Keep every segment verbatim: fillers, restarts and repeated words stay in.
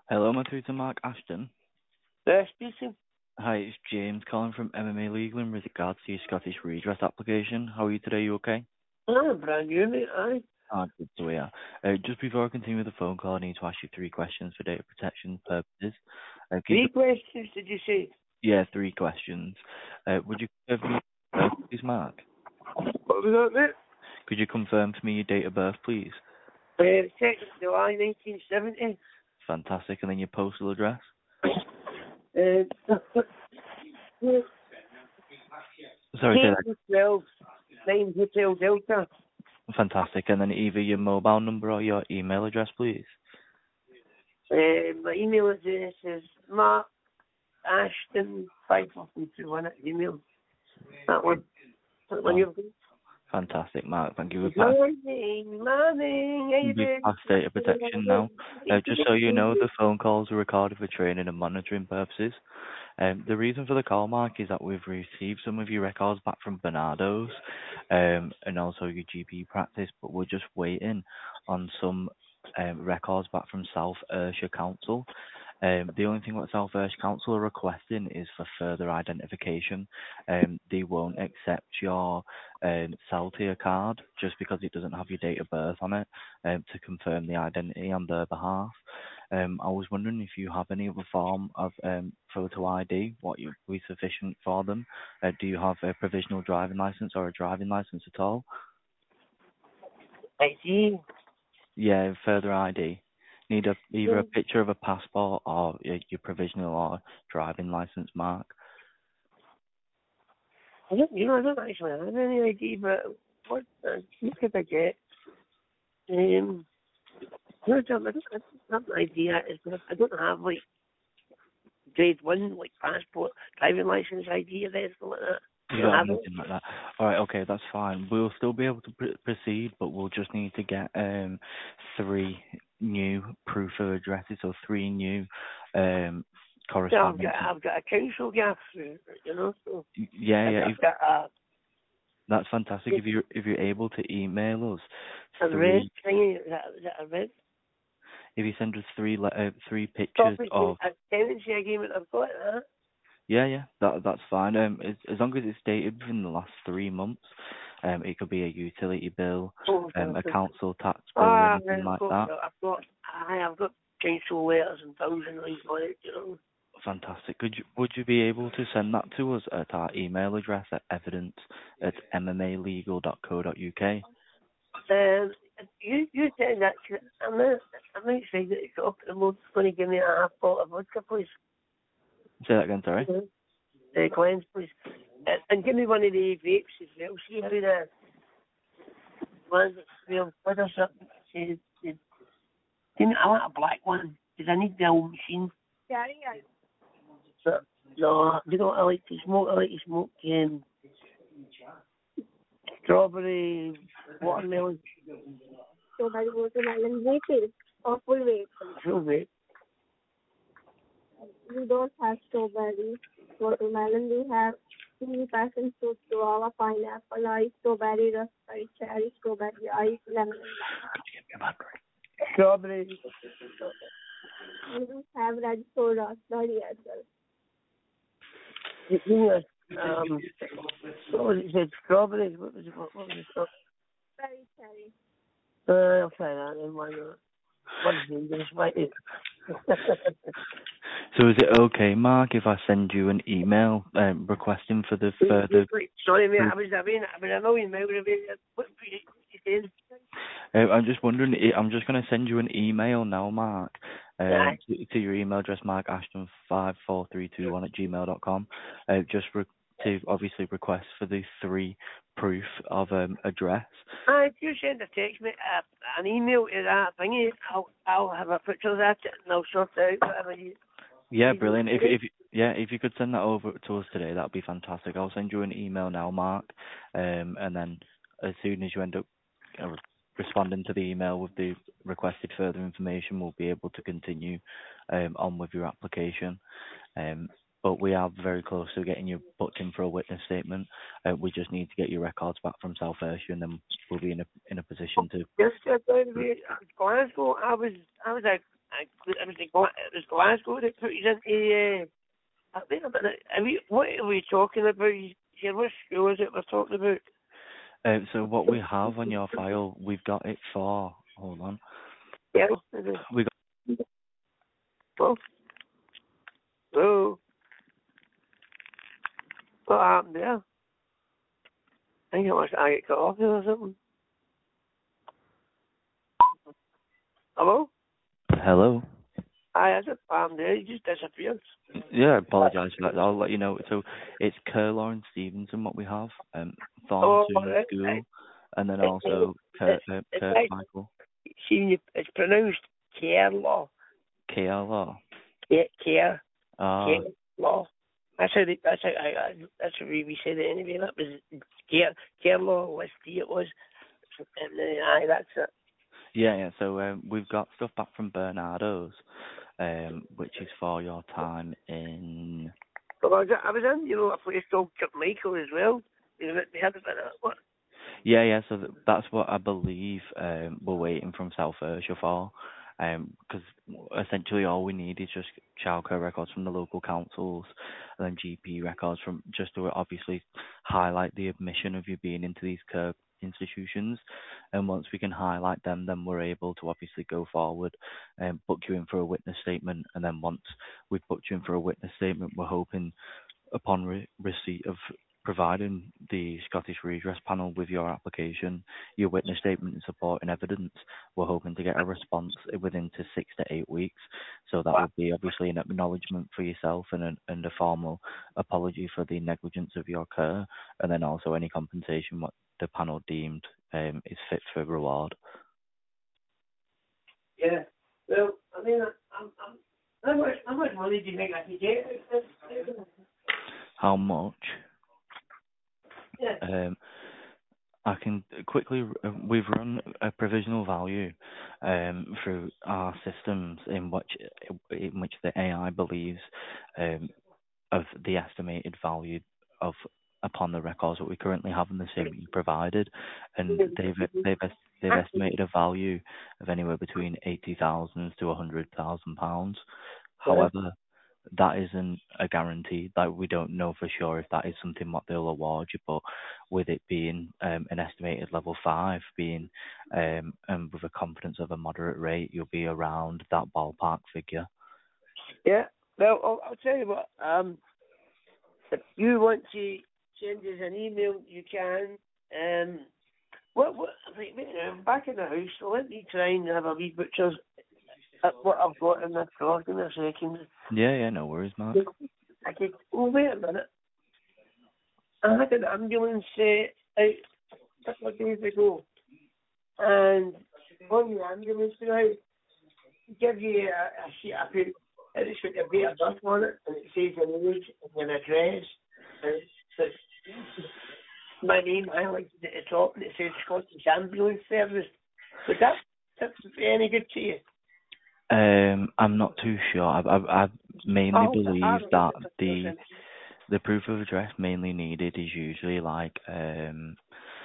Hello, my through to Mark Ashton. Uh, speaking. Hi, it's James calling from M M A Legal in regards to your Scottish redress application. How are you today? You okay? Ah, brand new, mate, aye. Ah, good to hear. Uh, just before I continue with the phone call, I need to ask you three questions for data protection purposes. Uh, can you, Three co- questions, did you say? yeah, three questions. Uh, would you confirm me your date of birth, please, Mark? What was that, mate? Could you confirm for me your date of birth, please? Uh, second of July, nineteen seventy. Fantastic. And then your postal address? Uh, Sorry, say K twelve, nine Hotel Delta. that. Fantastic. And then either your mobile number or your email address, please. Uh, my email address is Mark Ashton five four two one at email. That one. That one Oh, you've got. fantastic, Mark. Thank you. We've passed Morning, morning, how you We've passed data protection now. Uh, just so you know, the phone calls are recorded for training and monitoring purposes. Um, the reason for the call, Mark, is that we've received some of your records back from Bernardo's um, and also your G P practice, but we're just waiting on some um, records back from South Ayrshire Council. Um, the only thing what South Ayrshire Council are requesting is for further identification. Um, they won't accept your um, Saltier card just because it doesn't have your date of birth on it um, to confirm the identity on their behalf. Um, I was wondering if you have any other form of um, photo I D, what would be sufficient for them. Uh, do you have a provisional driving license or a driving license at all? I see. Yeah, further I D. Need a, either a picture of a passport or your, your provisional or driving license, Mark. I don't, you know, I don't actually have any idea, but what, uh, what could I get? Um, no, I don't, I don't I don't have an idea. It's because I don't have, like, grade one, like, passport, driving license I D or anything like that. I You don't don't have have it. anything like that. All right, okay, that's fine. We'll still be able to pr- proceed, but we'll just need to get um three new proof of addresses, or three new um So I've got, correspondence. I've got a council gas, you know, so Yeah, I've yeah, got, if, I've got a, that's fantastic. If you if you're able to email us a red three, thingy, is that, is that a red? if you send us three le- uh, three pictures Property, of, a tenancy agreement, I've got that. yeah, yeah, that that's fine. Um, as, as long as it's dated within the last three months, um, it could be a utility bill, Oh, um, a okay. council tax bill, Ah, anything I've like got, that. I've got, I have got council letters and bills and things like that, you know. Fantastic. Could you, would you be able to send that to us at our email address at evidence at m m a legal dot co dot u k? Um, you you said that I'm not I'm not saying that it's up the mood's going to give me a half bottle of vodka, please. Say that again, sorry. Mm-hmm. Uh, Glenn's, please. Uh, and give me one of the vapes as well. See how the ones that smell good or something. See, see, give me, I want a black one because I need the old machine. Yeah, yeah. So, no, you know what I like to smoke? I like to smoke um, strawberry watermelon. Strawberry watermelon vape or full vape. Full vape. We don't have strawberry watermelon. We have three passion fruit, guava, pineapple, ice, strawberry, raspberry, cherry, strawberry, ice, lemon. Strawberry. We don't have red soda, raspberry as well. You know, um, what was it? Said strawberries. What was it? What, what was it? Strawberry. Very cherry. Uh, I'll try that then. Why not? What's dangerous? Why it? So is it okay, Mark, if I send you an email um, requesting for the further? Sorry, mate. proof? I was I mean, I was a million miles away. What were you, what you saying? Uh, I'm just wondering. i- I'm just going to send you an email now, Mark, Yeah. um, to, to your email address, mark ashton five four three two one at gmail dot com. Uh, just re- to obviously request for the three proof of um, address. Uh, if you send a text, mate, uh, an email to that thingy, I'll I'll have a picture of that and I'll sort out whatever you. Yeah, brilliant. If if yeah, if you could send that over to us today, that'd be fantastic. I'll send you an email now, Mark, um, and then as soon as you end up uh, responding to the email with the requested further information, we'll be able to continue um, on with your application. Um, but we are very close to getting you booked in for a witness statement. Uh, we just need to get your records back from South Ayrshire, and then we'll be in a in a position to. Just uh, by the way, Glasgow, I was I was a, a it was the Gla- it was Glasgow that put you into. Uh, wait a minute. Are we, what are we talking about here? What school is it we're talking about? Um, so what we have on your file, we've got it for. Hold on. Yeah. We got. Oh. Oh. What happened there? I think it must I get cut off there or something. Hello? Hello. Hi, is it Pam there? You just disappeared. Yeah, I apologise for that. I'll let you know. So it's Kerr Lauren Stevenson, what we have, um, Oh, Thornton right. School, and then It, also Kurt, it's, uh, it's Kurt like, Michael. see, it's pronounced care law. K L O. Care, care, Ah, care law. That's how they, that's how I, I that's how we, we said it anyway. That was care, care law, West D it was. And uh, aye, that's it. yeah, yeah. So um, we've got stuff back from Bernardo's, um, which is for your time in. But I was, I was in, you know, a place called Kirkmichael as well. You know, they had a bit of what? Yeah, yeah. So th- that's what I believe um, we're waiting from South Ayrshire for, because essentially all we need is just childcare records from the local councils, and then G P records from just to obviously highlight the admission of you being into these care institutions. And once we can highlight them, then we're able to obviously go forward and book you in for a witness statement. And then once we've booked you in for a witness statement, we're hoping upon re- receipt of providing the Scottish Redress Panel with your application, your witness statement and supporting evidence, we're hoping to get a response within to six to eight weeks. So that would be obviously an acknowledgement for yourself and a, and a formal apology for the negligence of your care, and then also any compensation what the panel deemed um, is fit for reward. Yeah. Well, I mean, I'm, I'm, how much, how much money do you think I could get? How much? Yeah. Um, I can quickly, uh, we've run a provisional value um, through our systems in which in which the A I believes um, of the estimated value of upon the records that we currently have in the statement you provided, and they've they've es- they've estimated a value of anywhere between eighty thousand to a hundred thousand pounds. However, that isn't a guarantee. Like, we don't know for sure if that is something what they'll award you, but with it being um, an estimated level five, being um, and with a confidence of a moderate rate, you'll be around that ballpark figure. Yeah. Well, I'll, I'll tell you what. Um, if you want to send us an email, you can. Um, what what? Wait, wait, I'm back in the house, so let me try and have a wee butcher's at what I've got in this drawer. Give me a second. Yeah, yeah, no worries, Mark. I could. Oh, wait a minute. I had an ambulance uh, out a couple of days ago, and on the ambulance now, give you a, a sheet of paper. It's got your date of birth on it, and it says your age and your address. And it's, it's my name highlighted at the top, and it says Scottish Ambulance Service. Would that, that be any good to you? Um, I'm not too sure. I, I, I mainly Oh, believe I that the the proof of address mainly needed is usually like um,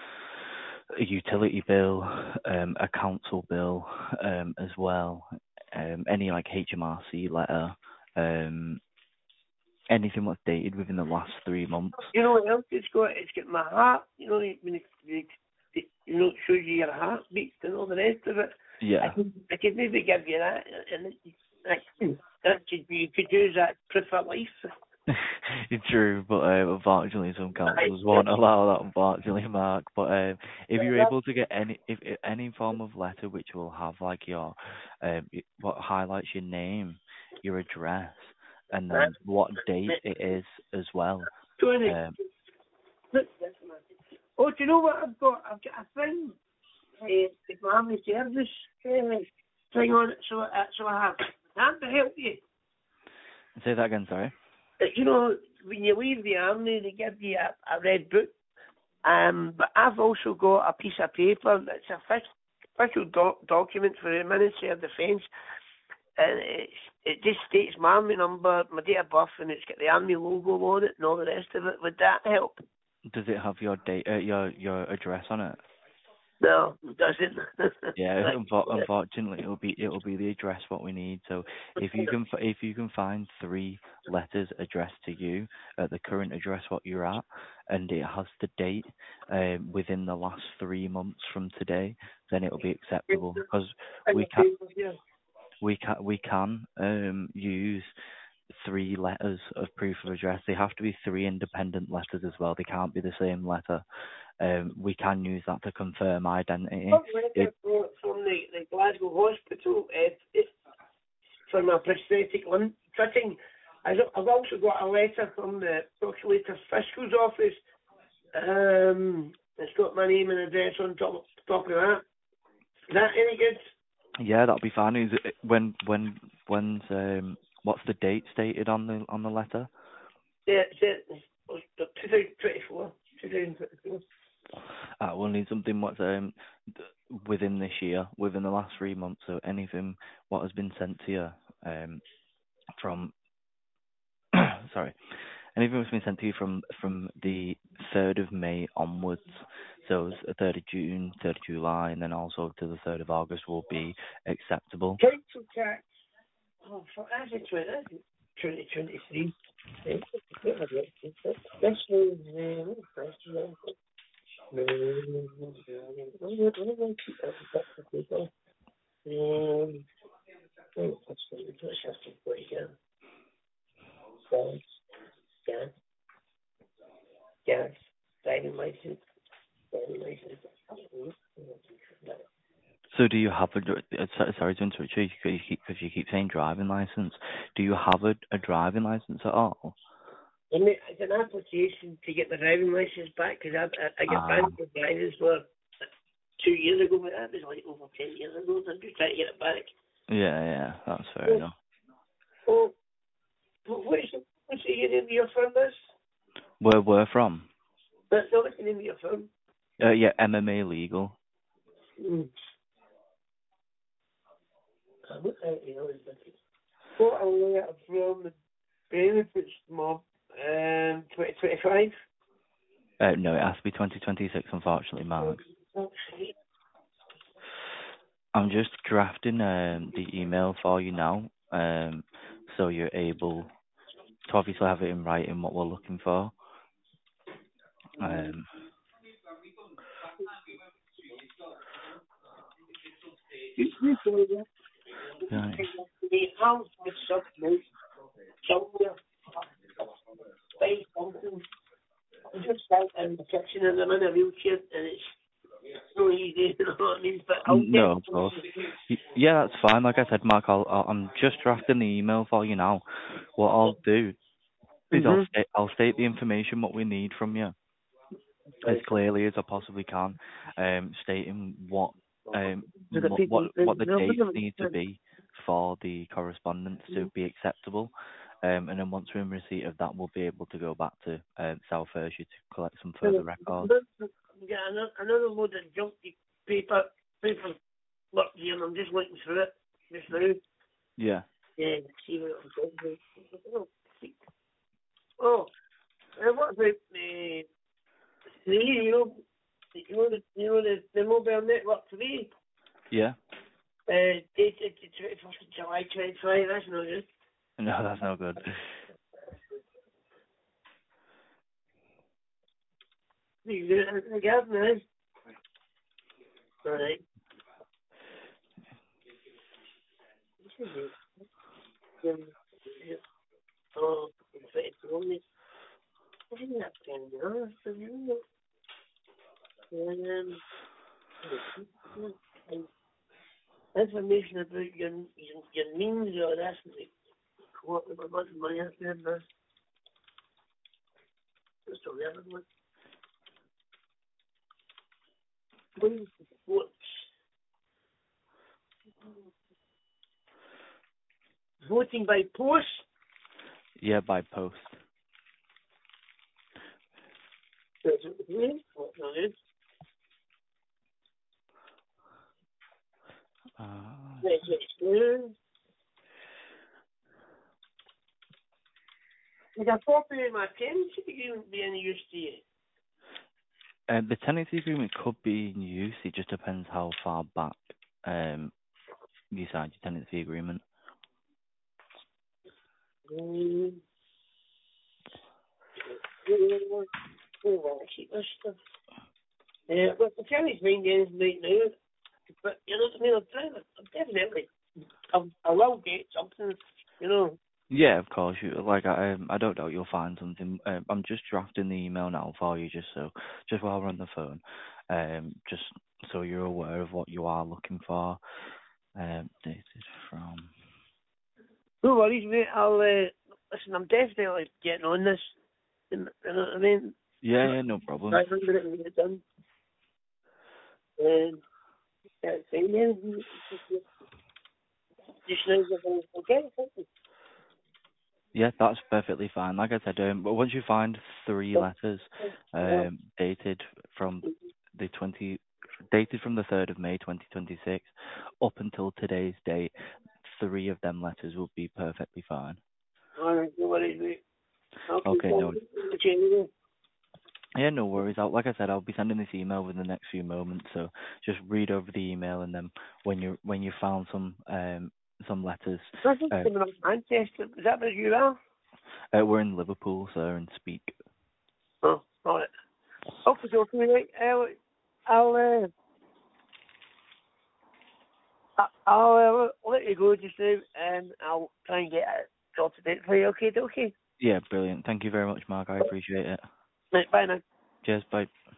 a utility bill, um, a council bill, um, as well. Um, any like H M R C letter, um, anything that's dated within the last three months. You know what else it's got? It's got my heart. You know, when it, it, it you know, it shows you your heartbeat and all the rest of it. Yeah. I could, I could maybe give you that, and it, like, that could be, you could use that proof of life. It's true, but um, unfortunately some councils won't allow that, unfortunately, Mark. But um, if you're able to get any if if any form of letter which will have like your um what highlights your name, your address, and then what date it is as well. Um, Oh, do you know what I've got? I've got a thing, uh, the family service uh, thing on it, so, uh, so I have that to help you. say that again, sorry. Uh, You know, when you leave the army, they give you a, a red book. Um, but I've also got a piece of paper that's a official, official doc, document for the Ministry of Defence, and it's, it just states my army number, my date of birth, and it's got the army logo on it and all the rest of it. Would that help? Does it have your date, uh, your your address on it? No, it doesn't. Yeah, Like, unfo- unfortunately, it'll be it'll be the address what we need. So if you can f- if you can find three letters addressed to you at the current address what you're at, and it has the date um, within the last three months from today, then it'll be acceptable because we can we can we can um, use three letters of proof of address. They have to be three independent letters as well. They can't be the same letter. Um, we can use that to confirm identity. It, from the, the Glasgow Hospital uh, it, for my prosthetic limb fitting. I've I've also got a letter from the Procurator Fiscal's office. Um, it's got my name and address on top, top of that. Is that any good? yeah, that'll be fine. Is it, when when when's um what's the date stated on the on the letter? Yeah, it's, it's, it's twenty twenty-four. twenty twenty-four. Uh, we'll need something what's um th- within this year, within the last three months. So anything what has been sent to you um from sorry, anything that's been sent to you from from the third of May onwards. So the third of June, third of July, and then also to the third of August will be acceptable. Council tax. Oh, for that's a twenty, that's twenty twenty-three. This is um, question. Um, gas, gas, gas, driving license, driving license. So do you have a dr- uh, so- sorry to interrupt you because you keep, 'cause you keep saying driving license. Do you have a, a driving license at all? I mean, it's an application to get my driving license back because I, I, I got Ah, banned for driving for two years ago, but that was like over ten years ago. So I'm just trying to get it back. yeah, yeah, that's fair Oh, enough. oh, but what's the, what's the name of your firm is? Where we're from? That's not what's the name of your firm. Uh, yeah, M M A Legal. Mm. I look at you know, it's different. What a letter from the benefits mob, um, twenty twenty-five. Uh, no, it has to be twenty twenty-six, unfortunately, Mark. I'm just drafting um, the email for you now, um, so you're able to obviously have it in writing what we're looking for. Um, right. The house was something, somewhere, space, something. I just out in the kitchen and I'm in a wheelchair and it's so easy, you know what I mean? But I'll No, get of course. Y- Yeah, that's fine. Like I said, Mark, I'll, I'll, I'm just drafting the email for you now. What I'll do is I'll mm-hmm. state, I'll state the information what we need from you as clearly as I possibly can, um, stating what um To the mo- what people, what the no, dates no, need to be for the correspondence to be acceptable. Um, and then once we're in receipt of that, we'll be able to go back to um, South Ayrshire to collect some further records. yeah, another, another load of junky paper, paper work here and I'm just looking through it just now. Yeah. Yeah, see what I'm talking about. Oh, and what about the three, you know, you know the, you know the, the mobile network three? Yeah. Uh, dated the twenty-first of July twenty-five, that's no good. No, that's no good. You do it in the garden, eh? Alright. This is it. Um, yeah. Oh, in fact, only. Isn't that pen, no? So, you know, um, information about your, your, your means or that's like, what, what, what money I spend, that's just a level one. Please support. Voting by post. Yeah, by post. That's what it is. What it is. Uh, That's it. Like a copy of my pen should be be any use to you. Um, the tenancy agreement could be in use. It just depends how far back um you signed your tenancy agreement. Um, oh, well, keep this stuff. Uh, well, the tenant's been getting right now, but you know what I mean. I'm trying. To, I'm definitely. I'm, I will get something. You know. Yeah, of course. You like I um, I don't doubt you'll find something. Um, I'm just drafting the email now for you, just so just while we're on the phone, um, just so you're aware of what you are looking for. Um, dated from. No worries, mate. I'll uh, listen. I'm definitely getting on this. You know what I mean? Yeah, yeah, no problem. I remember it and get it done. Um, yeah, it's fine then. Just now, I'll get it. Thank you. Yeah, that's perfectly fine. Like I said, um, but once you find three letters, um, dated from the twenty, dated from the third of May, twenty twenty-six, up until today's date, three of them letters will be perfectly fine. All right, no worries, mate. I'll keep Okay, no, on the chain. yeah, no worries. I'll, like I said, I'll be sending this email within the next few moments. So just read over the email, and then when you when you found some um some letters, This is uh, coming up Manchester. Is that where you are? uh, we're in Liverpool, sir, and speak. Oh, all right. Okay, okay, mate. I'll, I'll, uh, I- I'll uh, let you go just now, and I'll try and get it sorted out for you. Okay, okay. Yeah, brilliant. Thank you very much, Mark. I appreciate it. Right, bye now. Cheers, bye.